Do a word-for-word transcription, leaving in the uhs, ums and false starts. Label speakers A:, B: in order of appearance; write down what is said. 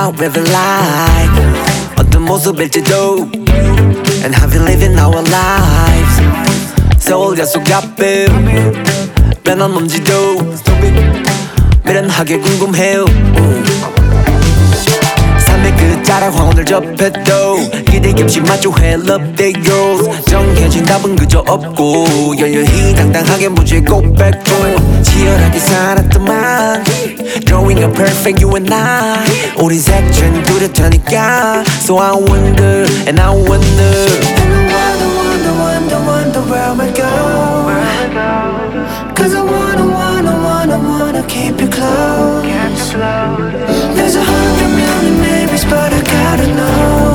A: out living life 어떤 모습일지도 And how we living our lives 서울 약속 앞에 변함없지도 미련하게 궁금해요 삶의 끝자락 황혼을 접해도 기대 없이 마주해 love their goals 정해진 답은 그저 없고 열렬히 당당하게 무지에 고백고 치열하게 살았더만 Growing up perfect you and I 우린 색채는 뚜렷하니까 So I wonder and I wonder
B: And I wonder wonder wonder wonder where am I go Cause I wanna wanna wanna wanna keep you close There's a hundred million maybes but I gotta know